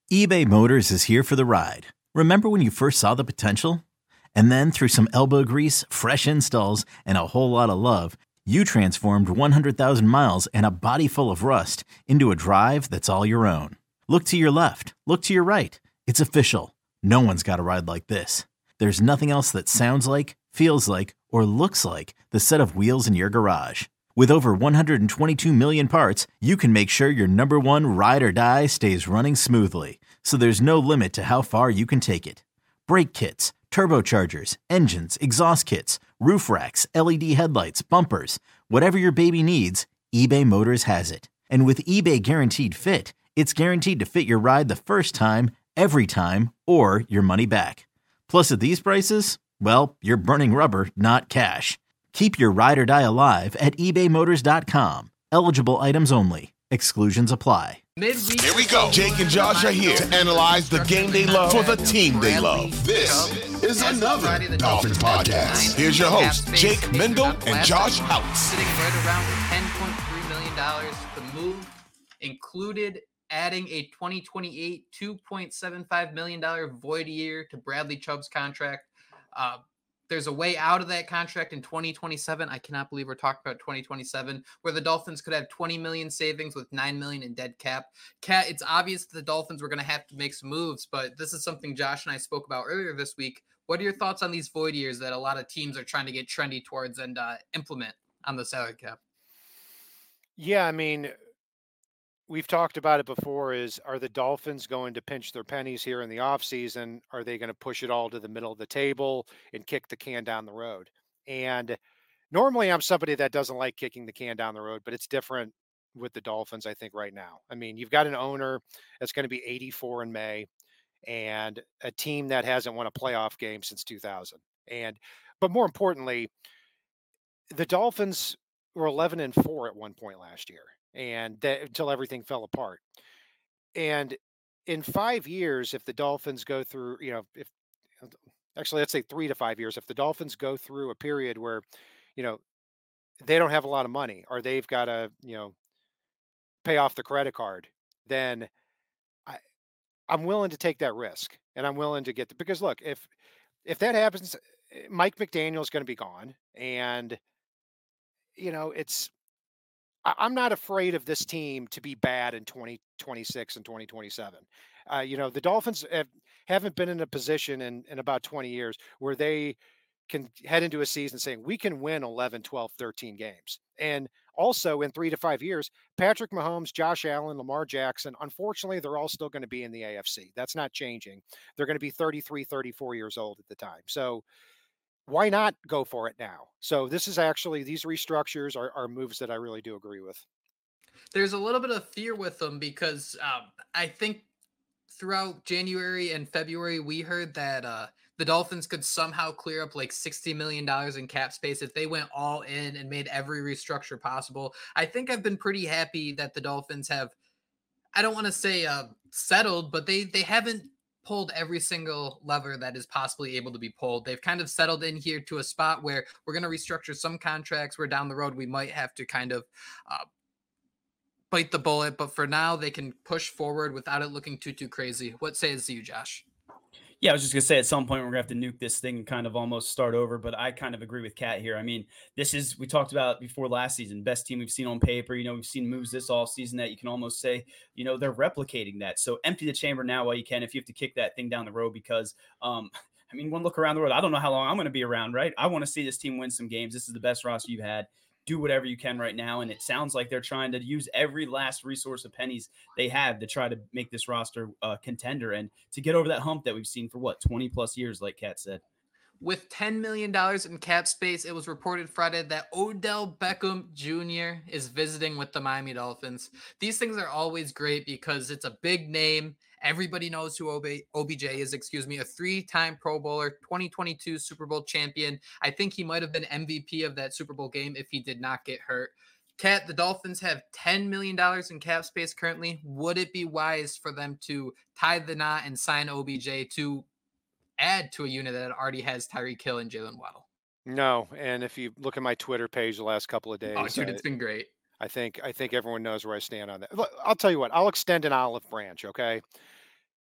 eBay Motors is here for the ride. Remember when you first saw the potential? And then through some elbow grease, fresh installs, and a whole lot of love, you transformed 100,000 miles and a body full of rust into a drive that's all your own. Look to your left. Look to your right. It's official. No one's got a ride like this. There's nothing else that sounds like, feels like, or looks like the set of wheels in your garage. With over 122 million parts, you can make sure your number one ride or die stays running smoothly. So there's no limit to how far you can take it. Brake kits, turbochargers, engines, exhaust kits, roof racks, LED headlights, bumpers, whatever your baby needs, eBay Motors has it. And with eBay Guaranteed Fit, it's guaranteed to fit your ride the first time, every time, or your money back. Plus at these prices, well, you're burning rubber, not cash. Keep your ride or die alive at ebaymotors.com. Eligible items only. Exclusions apply. Here we go. Jake and Josh are here to analyze the game they love for the team they love. This is another Dolphins podcast. Here's your hosts, Jake Mendel and Josh Houtz. Sitting right around $10.3 million. The move included adding a 2028 $2.75 million void year to Bradley Chubb's contract. There's a way out of that contract in 2027. I cannot believe we're talking about 2027, where the Dolphins could have 20 million savings with 9 million in dead cap. It's obvious that the Dolphins were going to have to make some moves, but this is something Josh and I spoke about earlier this week. What are your thoughts on these void years that a lot of teams are trying to get trendy towards and implement on the salary cap? Yeah, I mean, we've talked about it before. Are the Dolphins going to pinch their pennies here in the offseason? Are they going to push it all to the middle of the table and kick the can down the road? And normally I'm somebody that doesn't like kicking the can down the road, but it's different with the Dolphins, I think, right now. I mean, you've got an owner that's going to be 84 in May and a team that hasn't won a playoff game since 2000. But more importantly, the Dolphins were 11-4 at one point last year, and until everything fell apart. And in 5 years, if the Dolphins go through, if actually, let's say 3 to 5 years, if the Dolphins go through a period where, they don't have a lot of money or they've got to, pay off the credit card, then I'm willing to take that risk and I'm willing to because look, if that happens, Mike McDaniel is going to be gone. And, I'm not afraid of this team to be bad in 2026 and 2027. The Dolphins haven't been in a position in about 20 years where they can head into a season saying we can win 11, 12, 13 games. And also in 3 to 5 years, Patrick Mahomes, Josh Allen, Lamar Jackson, unfortunately, they're all still going to be in the AFC. That's not changing. They're going to be 33, 34 years old at the time. So why not go for it now? So this is actually, these restructures are moves that I really do agree with. There's a little bit of fear with them because I think throughout January and February, we heard that the Dolphins could somehow clear up like $60 million in cap space if they went all in and made every restructure possible. I think I've been pretty happy that the Dolphins have, I don't want to say settled, but they haven't pulled every single lever that is possibly able to be pulled. They've kind of settled in here to a spot where we're going to restructure some contracts where down the road we might have to kind of bite the bullet, but for now they can push forward without it looking too crazy. What says you, Josh? Yeah, I was just going to say at some point we're going to have to nuke this thing and kind of almost start over, but I kind of agree with Kat here. I mean, we talked about before last season, best team we've seen on paper. We've seen moves this offseason that you can almost say, they're replicating that. So empty the chamber now while you can if you have to kick that thing down the road because, one look around the world, I don't know how long I'm going to be around, right? I want to see this team win some games. This is the best roster you've had. Do whatever you can right now. And it sounds like they're trying to use every last resource of pennies they have to try to make this roster a contender and to get over that hump that we've seen for 20 plus years, like Kat said. With $10 million in cap space, it was reported Friday that Odell Beckham Jr. is visiting with the Miami Dolphins. These things are always great because it's a big name. Everybody knows who OBJ is, a 3-time Pro Bowler, 2022 Super Bowl champion. I think he might have been MVP of that Super Bowl game if he did not get hurt. Kat, the Dolphins have $10 million in cap space currently. Would it be wise for them to tie the knot and sign OBJ to add to a unit that already has Tyreek Hill and Jalen Waddle? No, and if you look at my Twitter page the last couple of days, it's been great. I think everyone knows where I stand on that. Look, I'll tell you what, I'll extend an olive branch, okay?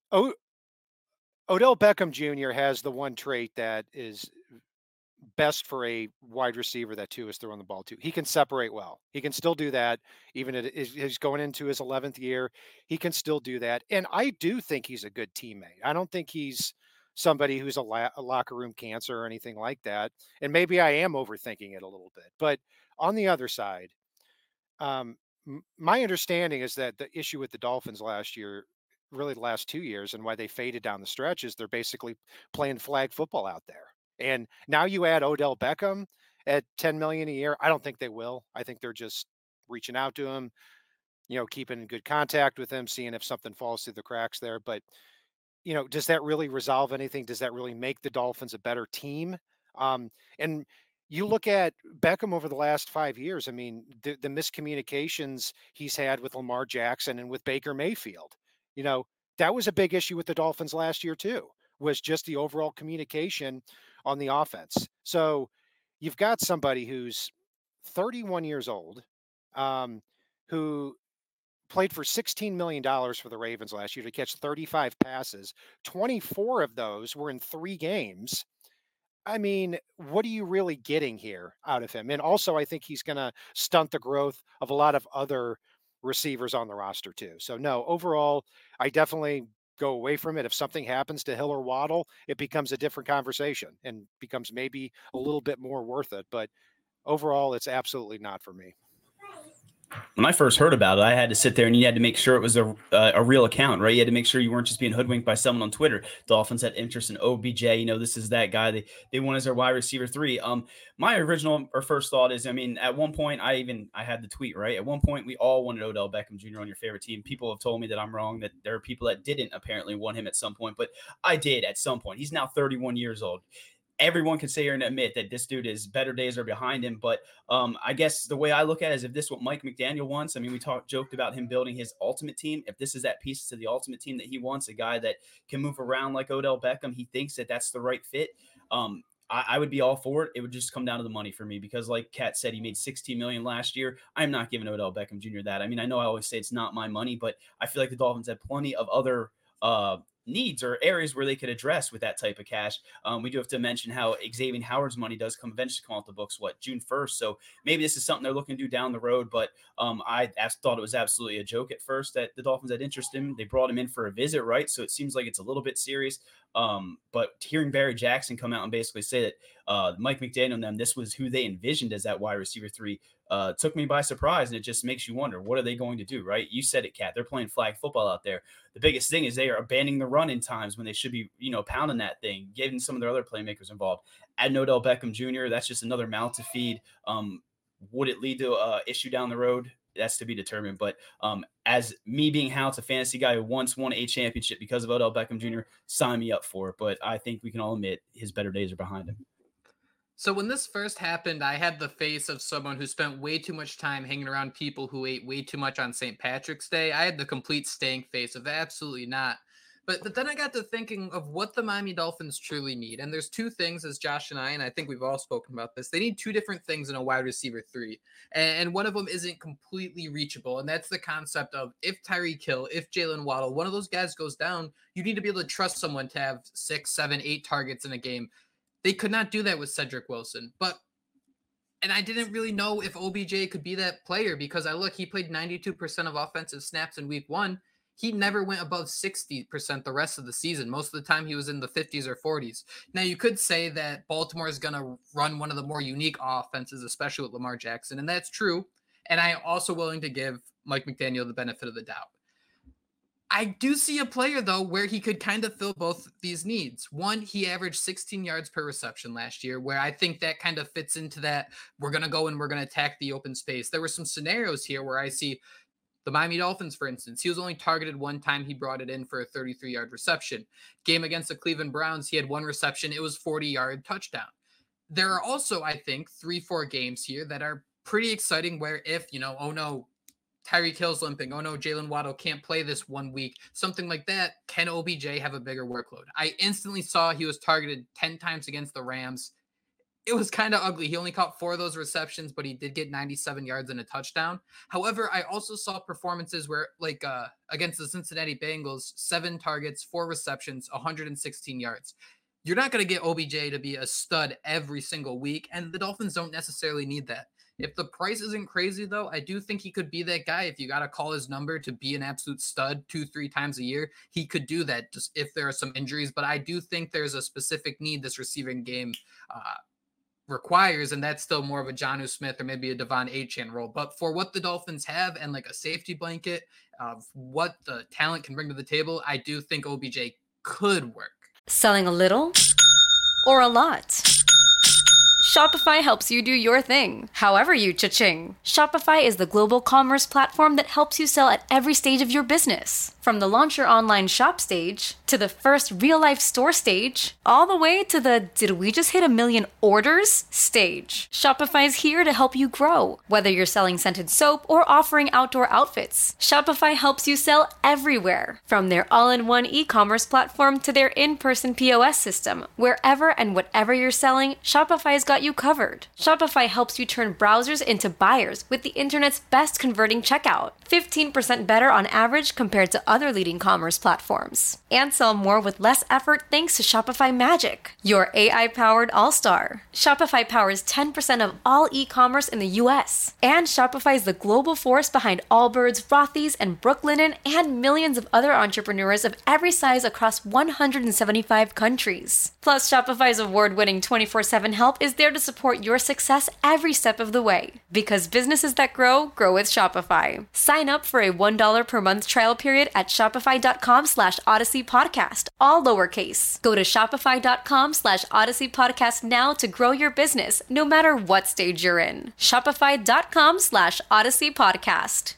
Oh, Odell Beckham Jr. has the one trait that is best for a wide receiver that too is throwing the ball to. He can separate well. He can still do that, even if he's going into his 11th year. He can still do that, and I do think he's a good teammate. I don't think he's somebody who's a locker room cancer or anything like that. And maybe I am overthinking it a little bit. But on the other side, um, my understanding is that the issue with the Dolphins last year, really the last 2 years, and why they faded down the stretch is they're basically playing flag football out there. And now you add Odell Beckham at 10 million a year. I don't think they will. I think they're just reaching out to him, keeping in good contact with him, seeing if something falls through the cracks there. But does that really resolve anything? Does that really make the Dolphins a better team? And you look at Beckham over the last 5 years. I mean, the miscommunications he's had with Lamar Jackson and with Baker Mayfield, you know, that was a big issue with the Dolphins last year too, was just the overall communication on the offense. So you've got somebody who's 31 years old, who played for $16 million for the Ravens last year to catch 35 passes. 24 of those were in 3 games. I mean, what are you really getting here out of him? And also, I think he's going to stunt the growth of a lot of other receivers on the roster, too. So, no, overall, I definitely go away from it. If something happens to Hill or Waddle, it becomes a different conversation and becomes maybe a little bit more worth it. But overall, it's absolutely not for me. When I first heard about it, I had to sit there and you had to make sure it was a real account, right? You had to make sure you weren't just being hoodwinked by someone on Twitter. Dolphins had interest in OBJ. This is that guy they want as their wide receiver 3. My original or first thought is, I mean, at one point I had the tweet, right? At one point we all wanted Odell Beckham Jr. on your favorite team. People have told me that I'm wrong, that there are people that didn't apparently want him at some point, but I did at some point. He's now 31 years old. Everyone can sit here and admit that this dude is better days are behind him. But I guess the way I look at it is, if this is what Mike McDaniel wants, I mean, we joked about him building his ultimate team. If this is that piece to the ultimate team that he wants, a guy that can move around like Odell Beckham, he thinks that that's the right fit. I would be all for it. It would just come down to the money for me, because like Kat said, he made $16 million last year. I'm not giving Odell Beckham Jr. that. I mean, I know I always say it's not my money, but I feel like the Dolphins have plenty of other needs or areas where they could address with that type of cash. We do have to mention how Xavier Howard's money does eventually come off the books, June 1st. So maybe this is something they're looking to do down the road. But I thought it was absolutely a joke at first that the Dolphins had interest in him. They brought him in for a visit, right? So it seems like it's a little bit serious. But hearing Barry Jackson come out and basically say that Mike McDaniel and them, this was who they envisioned as that wide receiver 3, took me by surprise. And it just makes you wonder, what are they going to do, right? You said it, Kat. They're playing flag football out there. The biggest thing is they are abandoning the run in times when they should be, pounding that thing, getting some of their other playmakers involved. Add Odell Beckham Jr., that's just another mouth to feed. Would it lead to an issue down the road? That's to be determined. But as me being House, a fantasy guy who once won a championship because of Odell Beckham Jr., sign me up for it. But I think we can all admit his better days are behind him. So when this first happened, I had the face of someone who spent way too much time hanging around people who ate way too much on St. Patrick's Day. I had the complete stank face of absolutely not. But then I got to thinking of what the Miami Dolphins truly need. And there's 2 things, as Josh and I think we've all spoken about this. They need 2 different things in a wide receiver 3. And one of them isn't completely reachable. And that's the concept of, if Tyreek Hill, if Jalen Waddle, one of those guys goes down, you need to be able to trust someone to have 6, 7, 8 targets in a game. They could not do that with Cedric Wilson. And I didn't really know if OBJ could be that player, because he played 92% of offensive snaps in week 1. He never went above 60% the rest of the season. Most of the time he was in the 50s or 40s. Now, you could say that Baltimore is going to run one of the more unique offenses, especially with Lamar Jackson, and that's true. And I am also willing to give Mike McDaniel the benefit of the doubt. I do see a player, though, where he could kind of fill both these needs. One, he averaged 16 yards per reception last year, where I think that kind of fits into that. We're going to go and we're going to attack the open space. There were some scenarios here where I see the Miami Dolphins, for instance. He was only targeted one time. He brought it in for a 33-yard reception. Game against the Cleveland Browns, he had 1 reception. It was 40-yard touchdown. There are also, I think, 3-4 games here that are pretty exciting where if, oh no, Tyreek Hill's limping. Oh no, Jalen Waddle can't play this 1 week. Something like that. Can OBJ have a bigger workload? I instantly saw he was targeted 10 times against the Rams. it was kind of ugly. He only caught 4 of those receptions, but he did get 97 yards and a touchdown. However, I also saw performances where, like against the Cincinnati Bengals, 7 targets, 4 receptions, 116 yards. You're not going to get OBJ to be a stud every single week, and the Dolphins don't necessarily need that. If the price isn't crazy, though, I do think he could be that guy. If you got to call his number to be an absolute stud 2-3 times a year, he could do that just if there are some injuries. But I do think there's a specific need this receiving game requires, and that's still more of a Jonnu Smith or maybe a Devon Achane role. But for what the Dolphins have and like a safety blanket of what the talent can bring to the table, I do think OBJ could work. Selling a little or a lot? Shopify helps you do your thing, however you cha-ching. Shopify is the global commerce platform that helps you sell at every stage of your business. From the launch your online shop stage, to the first real-life store stage, all the way to the did we just hit 1 million orders stage. Shopify's here to help you grow. Whether you're selling scented soap or offering outdoor outfits, Shopify helps you sell everywhere. From their all-in-one e-commerce platform to their in-person POS system, wherever and whatever you're selling, Shopify's got you covered. Shopify helps you turn browsers into buyers with the internet's best converting checkout. 15% better on average compared to other leading commerce platforms. And sell more with less effort thanks to Shopify Magic, your AI-powered all-star. Shopify powers 10% of all e-commerce in the US. And Shopify is the global force behind Allbirds, Rothy's, and Brooklinen, and millions of other entrepreneurs of every size across 175 countries. Plus, Shopify's award-winning 24/7 help is there to support your success every step of the way. Because businesses that grow with Shopify. Sign up for a $1 per month trial period at shopify.com/Odyssey Podcast, all lowercase. Go to shopify.com/Odyssey Podcast now to grow your business, no matter what stage you're in. Shopify.com/Odyssey Podcast.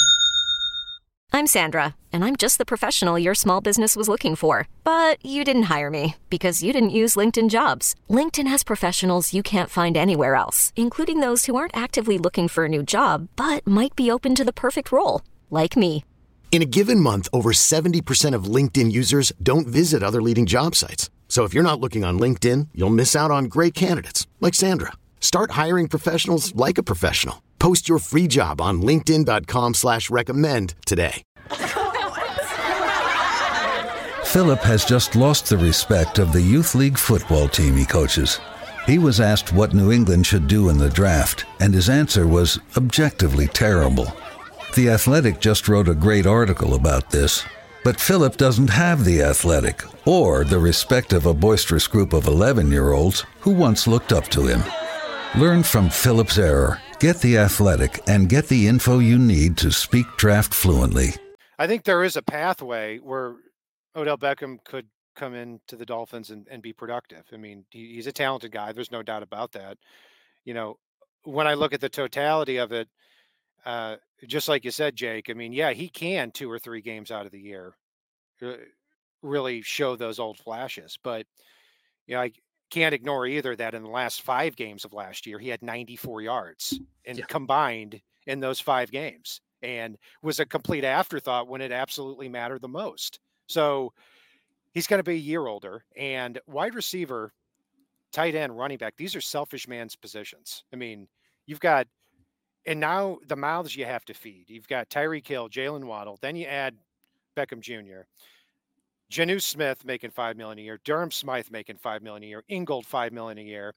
I'm Sandra, and I'm just the professional your small business was looking for. But you didn't hire me because you didn't use LinkedIn Jobs. LinkedIn has professionals you can't find anywhere else, including those who aren't actively looking for a new job, but might be open to the perfect role, like me. In a given month, over 70% of LinkedIn users don't visit other leading job sites. So if you're not looking on LinkedIn, you'll miss out on great candidates like Sandra. Start hiring professionals like a professional. Post your free job on linkedin.com/recommend today. Philip has just lost the respect of the youth league football team he coaches. He was asked what New England should do in the draft, and his answer was objectively terrible. The Athletic just wrote a great article about this, but Philip doesn't have the Athletic or the respect of a boisterous group of 11-year-olds who once looked up to him. Learn from Philip's error. Get the Athletic and get the info you need to speak draft fluently. I think there is a pathway where Odell Beckham could come into the Dolphins and be productive. I mean, he's a talented guy. There's no doubt about that. You know, when I look at the totality of it, just like you said, Jake, I mean, yeah, he can 2 or 3 games out of the year really show those old flashes. But, you know, I can't ignore either that in the last 5 games of last year, he had 94 yards and combined in those 5 games and was a complete afterthought when it absolutely mattered the most. So he's going to be a year older, and wide receiver, tight end, running back, these are selfish man's positions. I mean, you've got, and now the mouths you have to feed. You've got Tyreek Hill, Jalen Waddle, then you add Beckham Jr., Jonnu Smith making $5 million a year, Durham Smythe making $5 million a year, Ingold $5 million a year,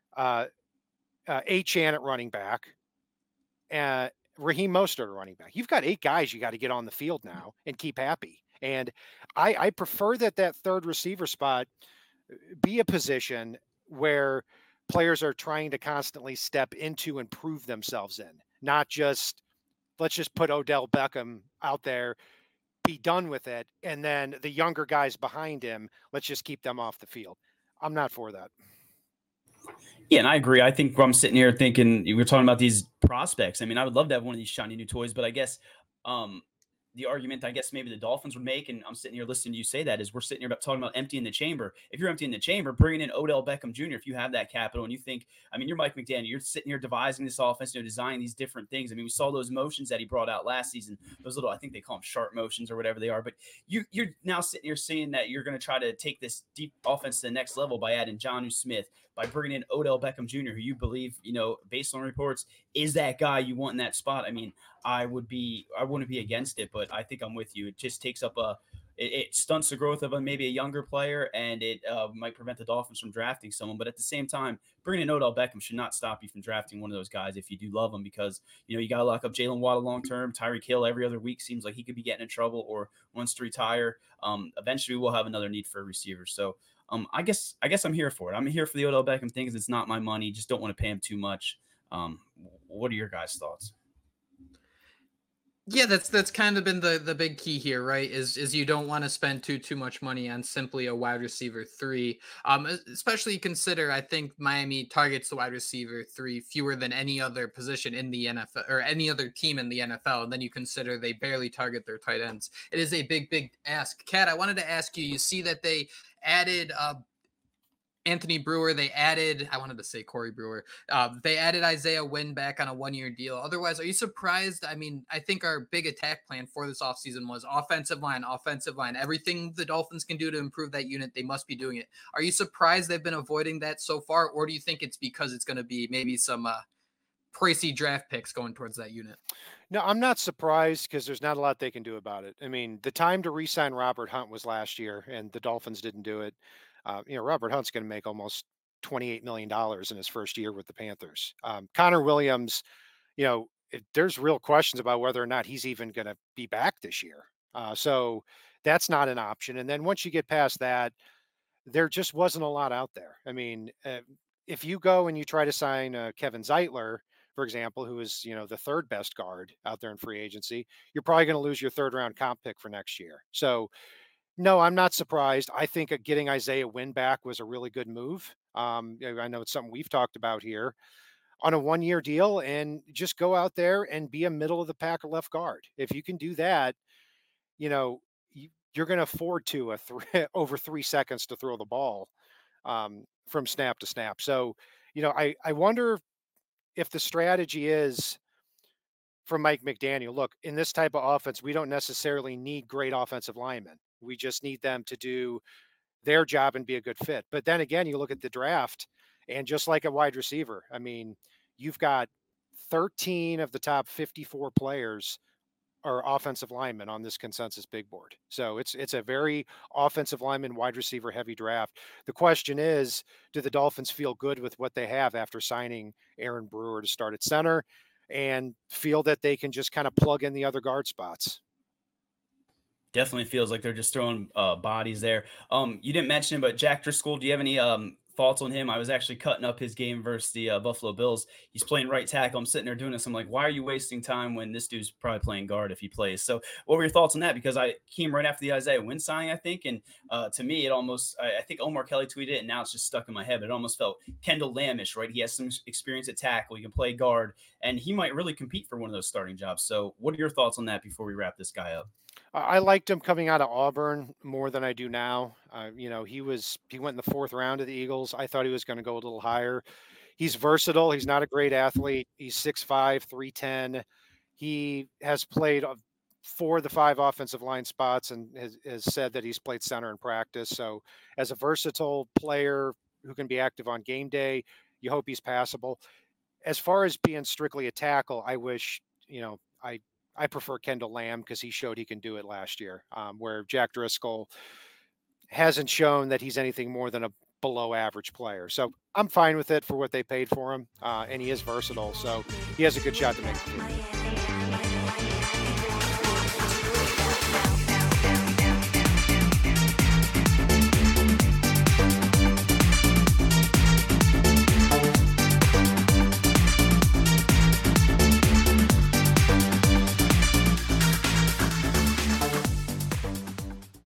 Achane at running back, Raheem Mostert at running back. You've got 8 guys you got to get on the field now and keep happy. And I prefer that third receiver spot be a position where players are trying to constantly step into and prove themselves in, not just, let's just put Odell Beckham out there, be done with it, and then the younger guys behind him, let's just keep them off the field. I'm not for that. Yeah, and I agree. I think I'm sitting here thinking, we're talking about these prospects. I mean, I would love to have one of these shiny new toys, but I guess the argument I guess maybe the Dolphins would make, and I'm sitting here listening to you say that, is we're sitting here talking about emptying the chamber. If you're emptying the chamber, bringing in Odell Beckham Jr., if you have that capital and you think, I mean, you're Mike McDaniel, you're sitting here devising this offense, designing these different things. I mean, we saw those motions that he brought out last season, those little, I think they call them sharp motions or whatever they are, but you're now sitting here saying that you're going to try to take this deep offense to the next level by adding Jonnu Smith, by bringing in Odell Beckham Jr., who you believe, based on reports, is that guy you want in that spot. I mean, I wouldn't be against it, but I think I'm with you. It just takes up it stunts the growth of maybe a younger player, and it might prevent the Dolphins from drafting someone. But at the same time, bringing in Odell Beckham should not stop you from drafting one of those guys if you do love him, because you got to lock up Jalen Waddle long term. Tyreek Hill every other week seems like he could be getting in trouble or wants to retire. Eventually, we'll have another need for a receiver. So I guess I'm here for it. I'm here for the Odell Beckham thing because it's not my money. Just don't want to pay him too much. What are your guys' thoughts? Yeah, that's kind of been the big key here, right? Is you don't want to spend too much money on simply a wide receiver 3. Especially consider, I think Miami targets the wide receiver 3 fewer than any other position in the NFL or any other team in the NFL. And then you consider they barely target their tight ends. It is a big ask. Kat, I wanted to ask you. You see that they added Anthony Brewer. They added, I wanted to say Corey Brewer. They added Isaiah Wynn back on a 1-year deal. Otherwise, are you surprised? I mean, I think our big attack plan for this offseason was offensive line. Everything the Dolphins can do to improve that unit, they must be doing it. Are you surprised they've been avoiding that so far? Or do you think it's because it's going to be maybe some pricey draft picks going towards that unit? No, I'm not surprised because there's not a lot they can do about it. I mean, the time to re-sign Robert Hunt was last year, and the Dolphins didn't do it. Robert Hunt's going to make almost $28 million in his first year with the Panthers. Connor Williams, there's real questions about whether or not he's even going to be back this year. So that's not an option. And then once you get past that, there just wasn't a lot out there. I mean, if you go and you try to sign Kevin Zeitler, for example, who is, the third best guard out there in free agency, you're probably going to lose your 3rd round comp pick for next year. So no, I'm not surprised. I think getting Isaiah Wynn back was a really good move. I know it's something we've talked about here on a 1-year deal, and just go out there and be a middle of the pack left guard. If you can do that, you're going to afford to over 3 seconds to throw the ball from snap to snap. So, I wonder if the strategy is from Mike McDaniel, look, in this type of offense, we don't necessarily need great offensive linemen. We just need them to do their job and be a good fit. But then again, you look at the draft, and just like a wide receiver, I mean, you've got 13 of the top 54 players are offensive linemen on this consensus big board. So it's a very offensive lineman, wide receiver heavy draft. The question is, do the Dolphins feel good with what they have after signing Aaron Brewer to start at center, and feel that they can just kind of plug in the other guard spots? Definitely feels like they're just throwing bodies there. You didn't mention him, but Jack Driscoll, do you have any thoughts on him? I was actually cutting up his game versus the Buffalo Bills. He's playing right tackle. I'm sitting there doing this. I'm like, why are you wasting time when this dude's probably playing guard if he plays? So what were your thoughts on that? Because I came right after the Isaiah Wynn signing, I think. And to me, it almost, I think Omar Kelly tweeted it, and now it's just stuck in my head. But it almost felt Kendall Lamb-ish, right? He has some experience at tackle. He can play guard, and he might really compete for one of those starting jobs. So what are your thoughts on that before we wrap this guy up? I liked him coming out of Auburn more than I do now. He went in the 4th round of the Eagles. I thought he was going to go a little higher. He's versatile. He's not a great athlete. He's 6'5", 310. He has played 4 of the 5 offensive line spots and has said that he's played center in practice. So as a versatile player who can be active on game day, you hope he's passable. As far as being strictly a tackle, I wish, I prefer Kendall Lamb because he showed he can do it last year, where Jack Driscoll hasn't shown that he's anything more than a below average player. So I'm fine with it for what they paid for him. And he is versatile. So he has a good shot to make the team.